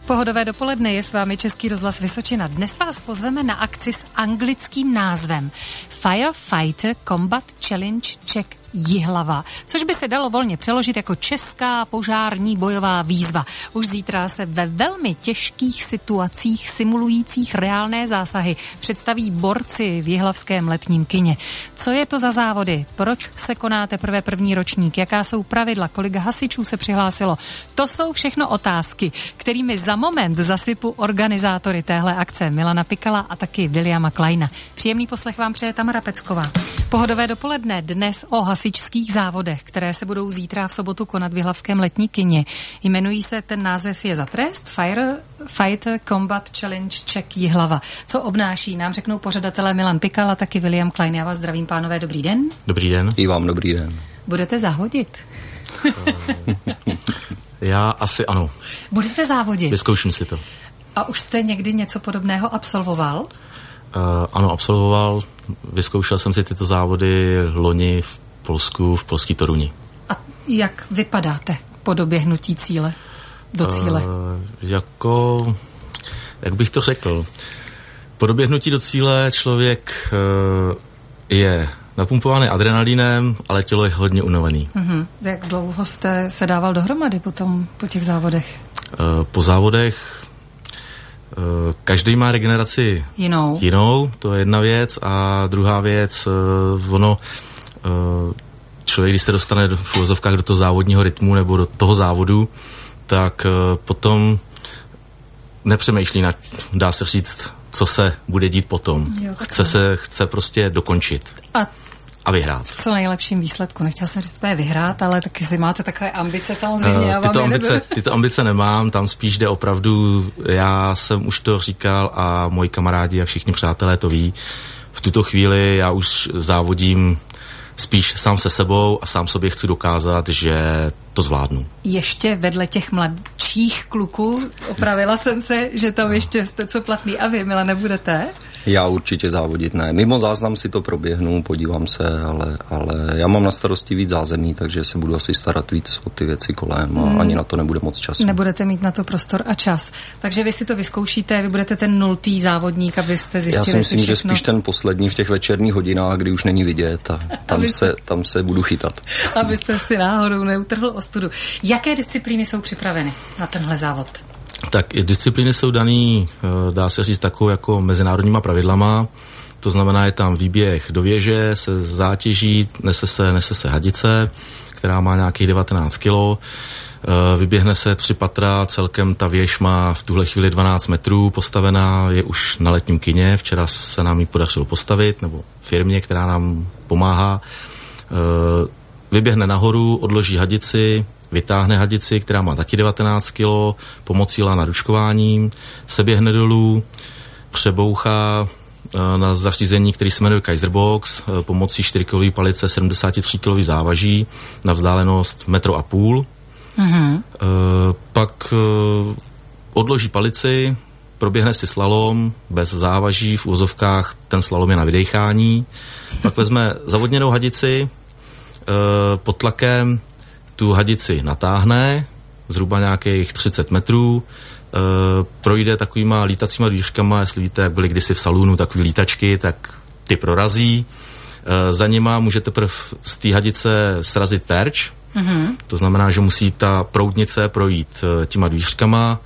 Pohodové dopoledne, je s vámi Český rozhlas Vysočina. Dnes vás pozveme na akci s anglickým názvem Firefighter Combat Challenge Czech Jihlava, což by se dalo volně přeložit jako česká požární bojová výzva. Už zítra se ve velmi těžkých situacích simulujících reálné zásahy představí borci v jihlavském letním kině. Co je to za závody? Proč se koná teprve první ročník? Jaká jsou pravidla? Kolik hasičů se přihlásilo? To jsou všechno otázky, kterými za moment zasypu organizátory téhle akce Milana Pikala a taky Williama Kleina. Příjemný poslech vám přeje Tamara Pecková. Pohodové dopoledne dnes o hasičských závodech, které se budou zítra v sobotu konat v jihlavském letní kině. Jmenují se, ten název je za trest, Firefighter Combat Challenge Czech Jihlava. Co obnáší, nám řeknou pořadatelé Milan Pikal a taky William Klein. Já vás zdravím, pánové, dobrý den. Dobrý den. I vám dobrý den. Budete závodit? Já asi ano. Budete závodit? Vyzkouším si to. A už jste někdy něco podobného absolvoval? Ano, absolvoval. Vyzkoušel jsem si tyto závody loni v Polsku, v polský Toruni. A jak vypadáte po doběhnutí cíle? Do cíle? Jak bych to řekl? Po doběhnutí do cíle člověk je napumpovaný adrenalínem, ale tělo je hodně unavený. Jak dlouho jste se dával dohromady po těch závodech? Po závodech každý má regeneraci jinou, to je jedna věc, a druhá věc, člověk, když se dostane v uvozovkách do toho závodního rytmu nebo do toho závodu, tak potom nepřemýšlí dá se říct, co se bude dít potom. Chce prostě dokončit. A vyhrát. V co nejlepším výsledku. Nechtěla jsem říct, vyhrát, ale taky si máte takové ambice samozřejmě. Já vám tyto ambice nemám, tam spíš jde opravdu, já jsem už to říkal a moji kamarádi a všichni přátelé to ví. V tuto chvíli já už závodím spíš sám se sebou a sám sobě chci dokázat, že to zvládnu. Ještě vedle těch mladších kluků, opravila jsem se, že tam ještě jste co platný. A vy, Milane, nebudete? Já určitě závodit ne. Mimo záznam si to proběhnu, podívám se, ale já mám na starosti víc zázemí, takže se budu asi starat víc o ty věci kolem a ani na to nebude moc času. Nebudete mít na to prostor a čas. Takže vy si to vyzkoušíte, vy budete ten 0. závodník, abyste zjistili si všechno. Já si myslím, že spíš ten poslední v těch večerních hodinách, kdy už není vidět a tam se budu chytat. Abyste si náhodou neutrhl ostudu. Jaké disciplíny jsou připraveny na tenhle závod? Tak disciplíny jsou daný, dá se říct, takovou jako mezinárodníma pravidlama. To znamená, je tam výběh do věže se zátěží, nese se hadice, která má nějakých 19 kg. Vyběhne se 3 patra, celkem ta věž má v tuhle chvíli 12 metrů postavená, je už na letním kině. Včera se nám ji podařilo postavit, nebo firmě, která nám pomáhá. Vyběhne nahoru, odloží hadici, vytáhne hadici, která má taky 19 kg, pomocí lana ručkováním, se běhne dolů, přebouchá na zařízení, který se jmenuje Kaiserbox, pomocí 4-kilové palice 73 kg závaží na vzdálenost 1,5 m. Pak odloží palici, proběhne si slalom bez závaží, v úvozovkách ten slalom je na vydechání, pak vezme zavodněnou hadici, pod tlakem tu hadici natáhne, zhruba nějakých 30 metrů, projde takovýma lítacíma dvířkama, jestli víte, jak byly kdysi v salonu takový lítačky, tak ty prorazí. Za nima můžete z té hadice srazit terč, to znamená, že musí ta proudnice projít těma dvířkama,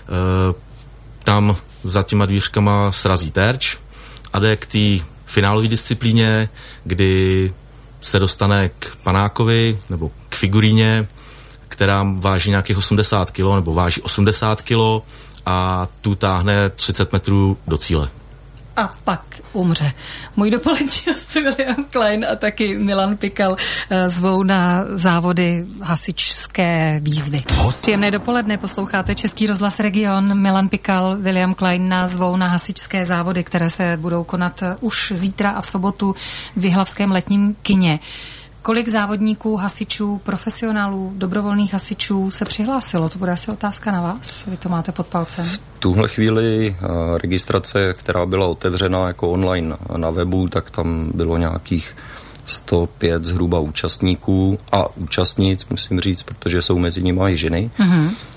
tam za těma dvířkama srazí terč a jde k té finálové disciplíně, kdy se dostane k panákovi nebo k figuríně, která váží nějakých 80 kg nebo váží 80 kg a tu táhne 30 metrů do cíle. A pak umře. Můj dopolední host William Klein a taky Milan Pikal zvou na závody hasičské výzvy. Příjemné dopoledne, posloucháte Český rozhlas Region. Milan Pikal, William Klein nás zvou na hasičské závody, které se budou konat už zítra a v sobotu v jihlavském letním kině. Kolik závodníků, hasičů, profesionálů, dobrovolných hasičů se přihlásilo? To bude asi otázka na vás. Vy to máte pod palcem. V tuhle chvíli registrace, která byla otevřena jako online na webu, tak tam bylo nějakých 105 zhruba účastníků a účastnic, musím říct, protože jsou mezi nimi i ženy.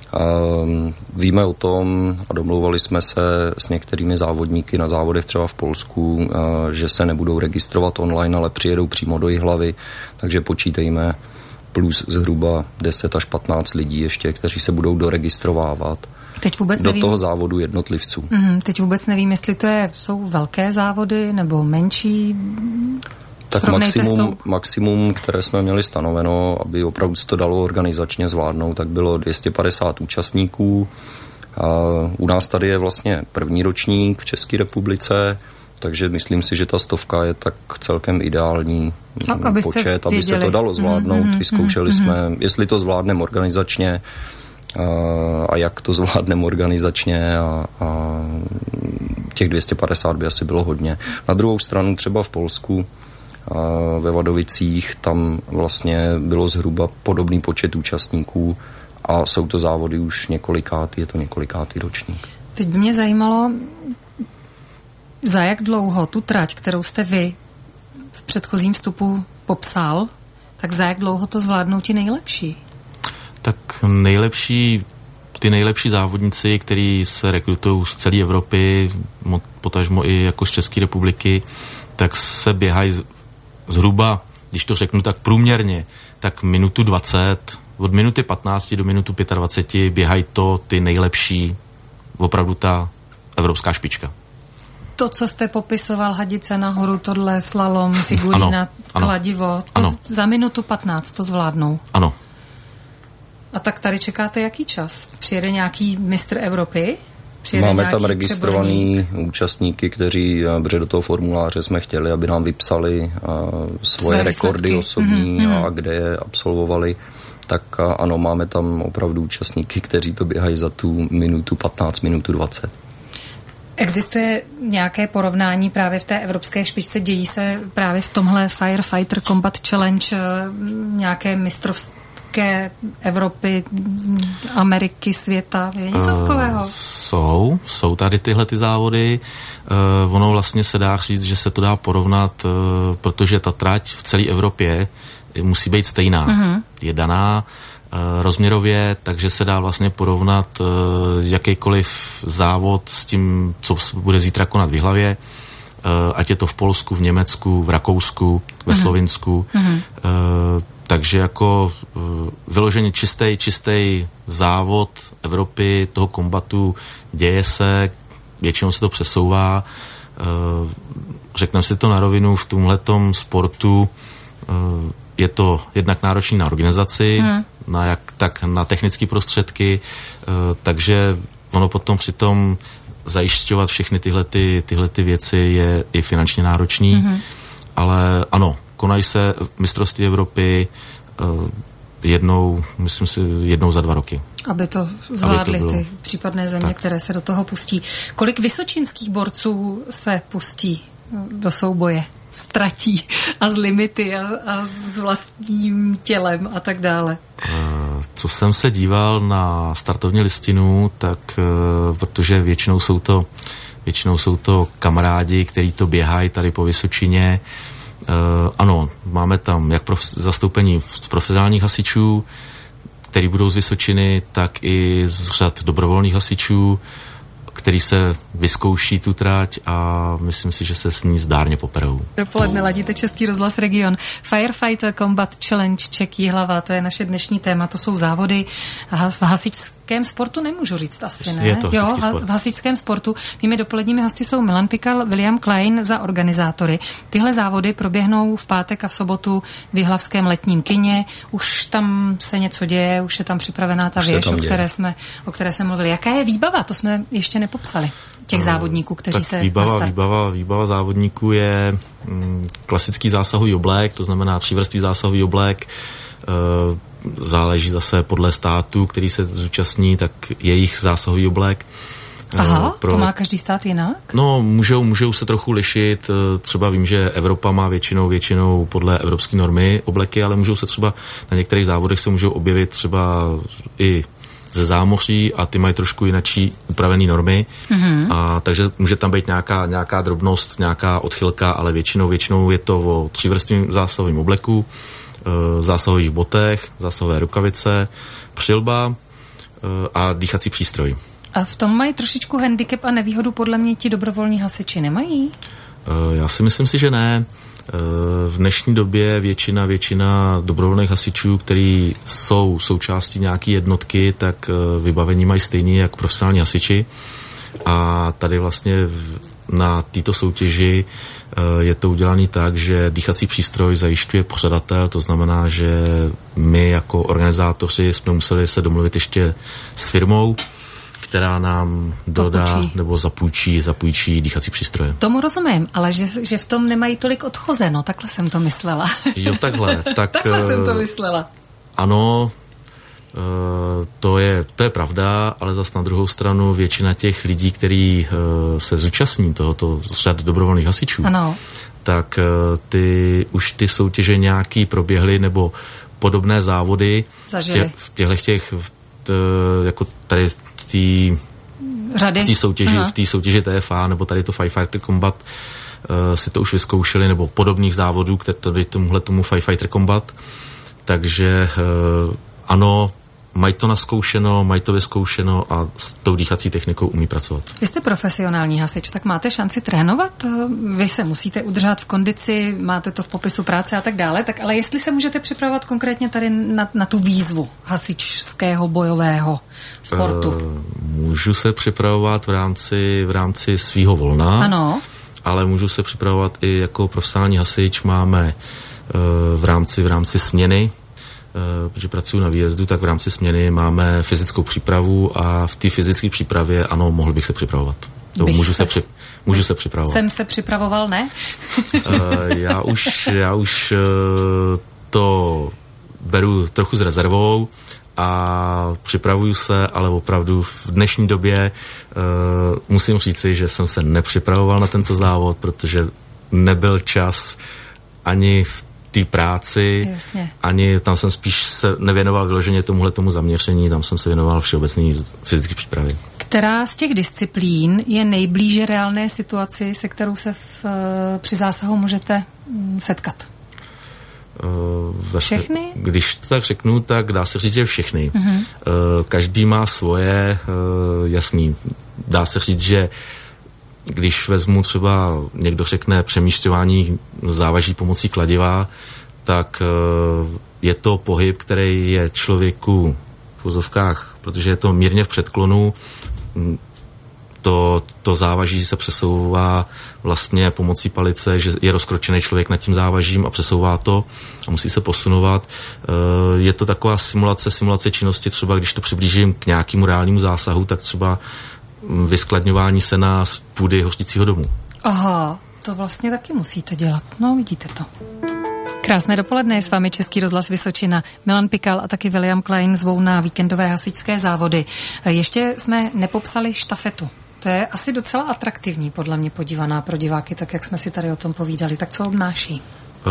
Víme o tom a domlouvali jsme se s některými závodníky na závodech třeba v Polsku, že se nebudou registrovat online, ale přijedou přímo do Jihlavy, takže počítejme plus zhruba 10 až 15 lidí ještě, kteří se budou doregistrovávat teď vůbec do toho závodu jednotlivců. Teď vůbec nevím, jestli jsou velké závody nebo menší. Tak maximum, které jsme měli stanoveno, aby opravdu se to dalo organizačně zvládnout, tak bylo 250 účastníků. U nás tady je vlastně první ročník v České republice, takže myslím si, že ta 100 je tak celkem ideální počet, aby se to dalo zvládnout. Vyzkoušeli jsme, jestli to zvládneme organizačně a jak to zvládneme organizačně a těch 250 by asi bylo hodně. Na druhou stranu třeba v Polsku ve Vadovicích tam vlastně bylo zhruba podobný počet účastníků a jsou to závody už je to několikátý ročník. Teď by mě zajímalo, za jak dlouho tu trať, kterou jste vy v předchozím vstupu popsal, tak za jak dlouho to zvládnou ti nejlepší? Tak ty nejlepší závodníci, kteří se rekrutují z celé Evropy, potažmo i jako z České republiky, tak se běhají zhruba, když to řeknu tak průměrně, tak minutu 20, od minuty 15 do minutu 25 běhají ty nejlepší, opravdu ta evropská špička. To, co jste popisoval, hadice nahoru, tohle slalom, figurína, kladivo, za minutu 15 to zvládnou. Ano. A tak tady čekáte jaký čas? Přijede nějaký mistr Evropy? Máme tam registrovaný účastníky, kteří, protože do toho formuláře jsme chtěli, aby nám vypsali svoje rekordy osobní a kde je absolvovali. Tak ano, máme tam opravdu účastníky, kteří to běhají za tu minutu 15, minutu 20. Existuje nějaké porovnání právě v té evropské špičce? Dějí se právě v tomhle Firefighter Combat Challenge nějaké mistrovské Evropy, Ameriky, světa? Je něco takového? Jsou tady tyhle ty závody. Ono vlastně se dá říct, že se to dá porovnat, protože ta trať v celé Evropě musí být stejná. Je daná rozměrově, takže se dá vlastně porovnat jakýkoliv závod s tím, co bude zítra konat v Jihlavě, ať je to v Polsku, v Německu, v Rakousku, ve Slovinsku. Takže jako vyloženě čistý závod Evropy, toho kombatu, děje se, většinou se to přesouvá. Řekneme si to na rovinu, v tomhletom sportu je to jednak náročný na organizaci, tak na technické prostředky, takže ono potom přitom zajišťovat všechny tyhle věci je i finančně náročný, ale ano, konají se mistrovství Evropy jednou za 2 roky. Aby to zvládly ty případné země, které se do toho pustí. Kolik vysočínských borců se pustí do souboje? Ztratí a z limity a s vlastním tělem a tak dále? Co jsem se díval na startovní listinu, tak protože většinou jsou to kamarádi, kteří to běhají tady po Vysočině. Ano, máme tam jak zastoupení z profesionálních hasičů, který budou z Vysočiny, tak i z řad dobrovolných hasičů, který se vyzkouší tu trať a myslím si, že se s ní zdárně poperou. Dopoledne ladíte Český rozhlas Region. Firefighter Combat Challenge Czech Jihlava, to je naše dnešní téma, to jsou závody v hasičském sportu, nemůžu říct asi, ne? Je to sport. V hasičském sportu. Mými dopoledními hosty jsou Milan Pikal, William Klein za organizátory. Tyhle závody proběhnou v pátek a v sobotu v jihlavském letním kině. Už tam se něco děje, už je tam připravená ta věž, o které jsme mluvili. Jaká je výbava? To jsme ještě nepopsali. Těch závodníků, kteří se výbava závodníků je klasický zásahový oblek, to znamená 3vrstvý zásahový oblek. Záleží zase podle státu, který se zúčastní, tak jejich zásahový oblek. Aha, to má každý stát jinak? No, můžou se trochu lišit. Třeba vím, že Evropa má většinou podle evropské normy obleky, ale můžou se třeba na některých závodech se můžou objevit třeba i ze zámoří a ty mají trošku jinačí upravený normy. A takže může tam být nějaká drobnost, nějaká odchylka, ale většinou je to o 3vrstvém zásahovém obleku, zásahových botech, zásahové rukavice, přilba, a dýchací přístroj. A v tom mají trošičku handicap a nevýhodu podle mě ti dobrovolní hasiči, nemají? Já si myslím si, že ne. V dnešní době většina dobrovolných hasičů, který jsou součástí nějaké jednotky, tak vybavení mají stejný jak profesionální hasiči. A tady vlastně na této soutěži je to udělané tak, že dýchací přístroj zajišťuje pořadatel, to znamená, že my jako organizátoři jsme museli se domluvit ještě s firmou, která nám dodá nebo zapůjčí dýchací přístroje. Tomu rozumím, ale že v tom nemají tolik odchozeno, takhle jsem to myslela. Jo, takhle. Takhle jsem to myslela. Ano, to je pravda, ale zas na druhou stranu většina těch lidí, kteří se zúčastní tohoto z řad dobrovolných hasičů, ano, tak ty soutěže nějaký proběhly nebo podobné závody zažili. Jako tady v té soutěži TFA nebo tady to Firefighter Combat si to už vyzkoušeli, nebo podobných závodů, které tady tomu Firefighter Combat. Takže ano, mají to naskoušeno, mají to vyzkoušeno a s tou dýchací technikou umí pracovat. Vy jste profesionální hasič, tak máte šanci trénovat? Vy se musíte udržet v kondici, máte to v popisu práce a tak dále, tak ale jestli se můžete připravovat konkrétně tady na tu výzvu hasičského bojového sportu? Můžu se připravovat v rámci svýho volna, ano, ale můžu se připravovat i jako profesionální hasič. Máme v rámci směny, protože pracuji na výjezdu, tak v rámci směny máme fyzickou přípravu a v té fyzické přípravě, ano, mohl bych se připravovat. Můžu se připravovat. Jsem se připravoval, ne? Já už to beru trochu s rezervou a připravuju se, ale opravdu v dnešní době musím říci, že jsem se nepřipravoval na tento závod, protože nebyl čas ani v té práci, jasně, ani tam jsem spíš se nevěnoval vyloženě tomu zaměření, tam jsem se věnoval všeobecné fyzické přípravě. Která z těch disciplín je nejblíže reálné situaci, se kterou se při zásahu můžete setkat? Všechny? Když to tak řeknu, tak dá se říct, že všechny. Uh-huh. Každý má svoje, jasný. Dá se říct, že když vezmu třeba, někdo řekne přemísťování závaží pomocí kladiva, tak je to pohyb, který je člověku v vozovkách, protože je to mírně v předklonu, to závaží se přesouvá vlastně pomocí palice, že je rozkročený člověk nad tím závažím a přesouvá to a musí se posunovat. Je to taková simulace činnosti, třeba když to přiblížím k nějakému reálnému zásahu, tak třeba vyskladňování sena z půdy hořtícího domu. Aha, to vlastně taky musíte dělat. No, vidíte to. Krásné dopoledne, je s vámi Český rozhlas Vysočina. Milan Pikal a taky William Klein zvou na víkendové hasičské závody. Ještě jsme nepopsali štafetu. To je asi docela atraktivní, podle mě, podívaná pro diváky, tak jak jsme si tady o tom povídali. Tak co obnáší?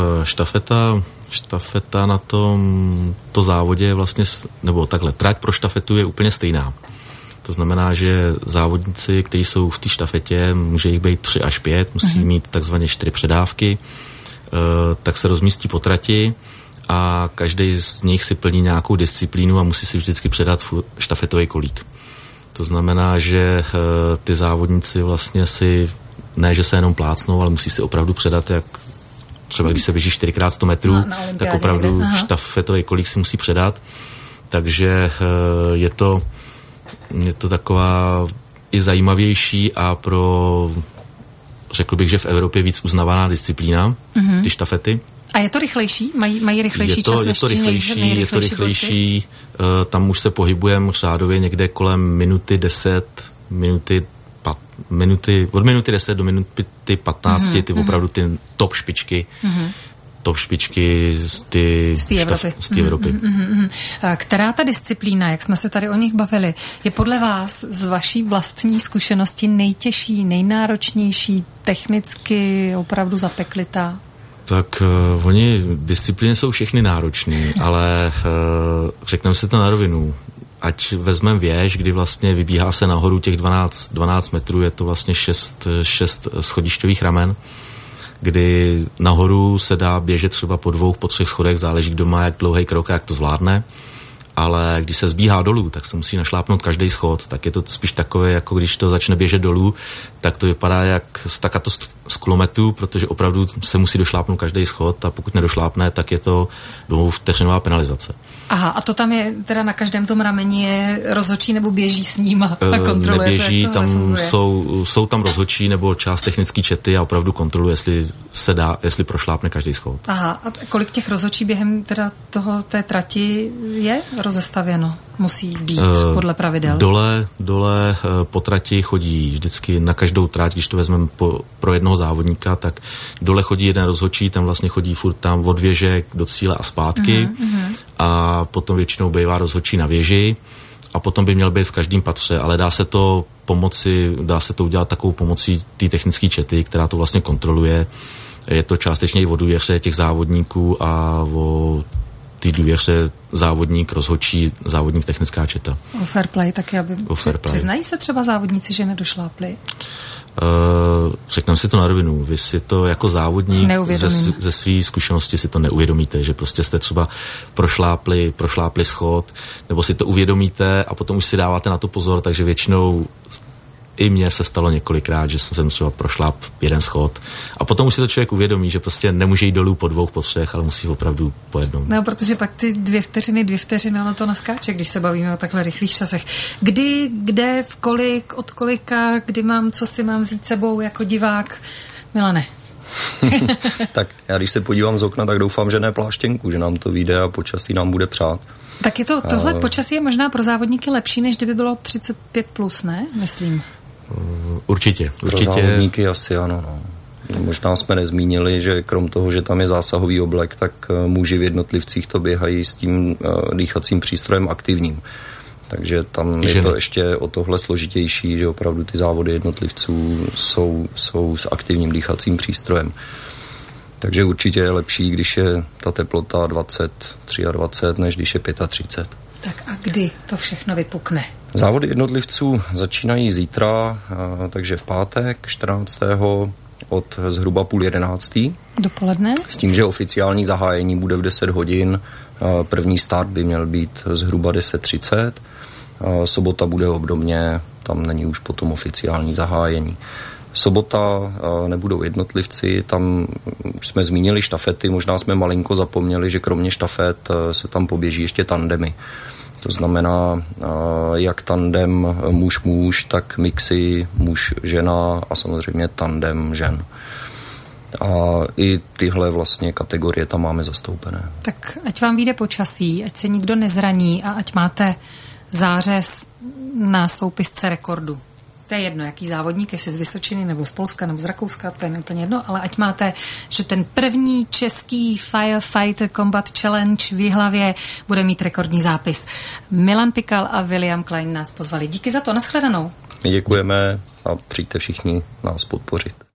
Štafeta na tomto závodě je vlastně, nebo takhle, trať pro štafetu je úplně stejná. To znamená, že závodníci, kteří jsou v té štafetě, může jich být 3 až 5, musí mít takzvaně 4 předávky, tak se rozmístí po trati a každý z nich si plní nějakou disciplínu a musí si vždycky předat štafetový kolík. To znamená, že ty závodníci vlastně ne, že se jenom plácnou, ale musí si opravdu předat, jak třeba když se běží 4x100 metrů, tak opravdu štafetový kolík si musí předat. Takže je to taková i zajímavější a řekl bych, že v Evropě víc uznávaná disciplína, ty štafety. A je to rychlejší? Mají rychlejší čas než je to rychlejší. Tam už se pohybujeme řádově někde kolem minuty 10, od minuty 10 do minuty 15, ty opravdu ty top špičky. Top špičky z té Evropy. Která ta disciplína, jak jsme se tady o nich bavili, je podle vás z vaší vlastní zkušenosti nejtěžší, nejnáročnější, technicky opravdu zapeklitá? Tak disciplíny jsou všechny náročné, ale řekneme si to na rovinu. Ať vezmeme věž, kdy vlastně vybíhá se nahoru těch 12 metrů, je to vlastně 6 schodišťových ramen, kdy nahoru se dá běžet třeba po 2, po 3 schodech, záleží, kdo má jak dlouhý krok a jak to zvládne. ale když se zbíhá dolů, tak se musí našlápnout každý schod, tak je to spíš takové, jako když to začne běžet dolů, tak to vypadá jak stakato z kulometu, protože opravdu se musí došlápnout každý schod a pokud nedošlápne, tak je to 2vteřinová penalizace. Aha, a to tam je teda na každém tom rameni je rozhodčí nebo běží s ním a kontroluje neběží, to, jak tam jsou tam rozhodčí nebo část technický čety a opravdu kontroluje, jestli prošlápne každý schod. Aha, a kolik těch rozhodčí během teda té trati je rozestavěno? Musí být podle pravidel? Dole po trati chodí vždycky na každou trať, když to vezmeme pro jednoho závodníka, tak dole chodí jeden rozhodčí, ten vlastně chodí furt tam od věže do cíle a zpátky a potom většinou bývá rozhodčí na věži a potom by měl být v každém patře, ale dá se to udělat takovou pomocí té technické čety, která to vlastně kontroluje. Je to částečně i o důvěře těch závodníků a o ty důvěře závodník, rozhodčí, závodník, technická četa. O fair play taky, aby... Přiznají se třeba závodníci, že nedošlápli? Řekneme si to na rovinu. Vy si to jako závodník ze své zkušenosti si to neuvědomíte, že prostě jste třeba prošlápli schod, nebo si to uvědomíte a potom už si dáváte na to pozor, takže většinou i mně se stalo několikrát, že jsem třeba prošláp jeden schod a potom už si to člověk uvědomí, že prostě nemůže jít dolů po 2, po 3, ale musí opravdu po jednom. No, protože pak ty 2 vteřiny, ono to naskáče, když se bavíme o takhle rychlých časech. Kde, v kolik, od kolika, co si mám vzít sebou jako divák? Milane. Tak já když se podívám z okna, tak doufám, že ne pláštěnku, že nám to vyjde a počasí nám bude přát. Tak tohle počasí je možná pro závodníky lepší, než kdyby bylo 35+, ne? Myslím. Určitě. Pro závodníky asi ano. No. Možná jsme nezmínili, že krom toho, že tam je zásahový oblek, tak muži v jednotlivcích to běhají s tím dýchacím přístrojem aktivním. Takže tam je to ještě o tohle složitější, že opravdu ty závody jednotlivců jsou s aktivním dýchacím přístrojem. Takže určitě je lepší, když je ta teplota 20, 23, než když je 35. Tak a kdy to všechno vypukne? Závody jednotlivců začínají zítra, takže v pátek 14. od zhruba 10:30. Dopoledne? S tím, že oficiální zahájení bude v 10 hodin. První start by měl být zhruba 10:30. Sobota bude obdobně, tam není už potom oficiální zahájení. Sobota nebudou jednotlivci, tam už jsme zmínili štafety, možná jsme malinko zapomněli, že kromě štafet se tam poběží ještě tandemy. To znamená, jak tandem muž-muž, tak mixy muž-žena a samozřejmě tandem žen. A i tyhle vlastně kategorie tam máme zastoupené. Tak ať vám vyjde počasí, ať se nikdo nezraní a ať máte zářez na soupisce rekordu. To je jedno, jaký závodník, jestli z Vysočiny, nebo z Polska, nebo z Rakouska, to je mi úplně jedno, ale ať máte, že ten první český Firefighter Combat Challenge v Jihlavě bude mít rekordní zápis. Milan Pikal a William Klein nás pozvali. Díky za to, nashledanou. My děkujeme a přijďte všichni nás podpořit.